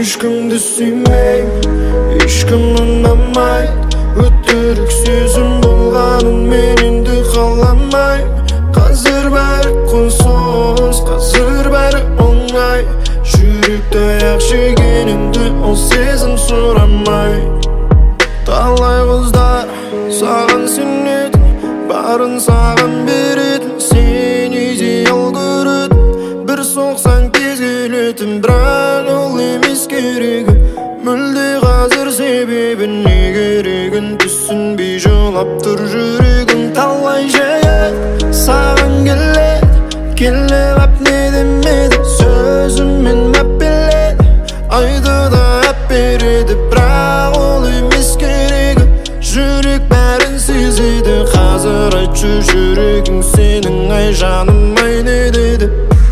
ешкімді сүймеймін, ешкім ұнамайды. Өтірік сөзім болғанын мен енді қаламаймын. Қазір бәрі құнсыз, қазір бәрі оңай. Жүректі аяқ жегенімді ол сезім сұрамайды. Талай қыздар саған сенетін, барын саған беретін, сен идеал көретін, бір соқсаң тез келетін, бірақ ол емес керегі. Мүлде қазір себебі не керегін түсінбей жылап тұр жүрегің. Талай жайы саған келіп ап не демеді, сөзіммен мәпеледі, айды да әпереді, бірақ ол емес керегі. Жүрек бәрін сезеді, қазір айтшы жүрегің сенің, ай жаным ай не деді.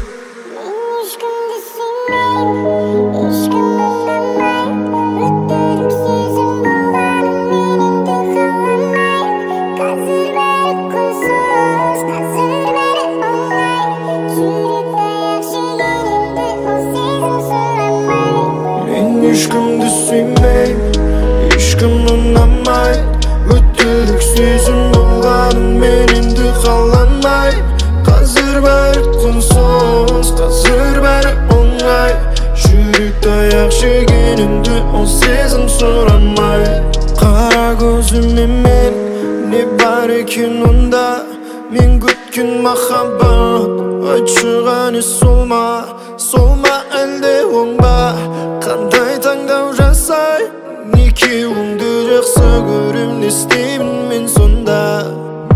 Ешкімді сүймеймін, ешкім ұнамайды. Өтірік сезім болғанын мен енді қаламаймын. Қазір бәрі құнсыз, қазір бәрі оңай. Жүректі аяқ жегенімді ол сезім сұрамайды. Қара көзіме мен не бар екен онда, мен күткен махаббат. Айтшы ғана сол ма әлде оң ба? Қандай таңдау жасай, екеуіңді жақсы көрем, не істеймін мен сонда?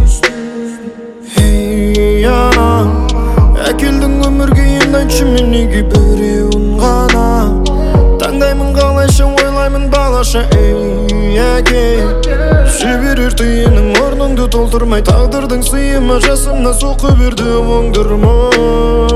Ей анам, әкелдің өмірге, енді айтшы мен неге біреуін ғана таңдаймын, қалайша ойлаймын балаша. Ей әке, жіберер түйіннің орныңды толтырмай, тағдырдың сыйыма жасымна соққы берді оңдырмай.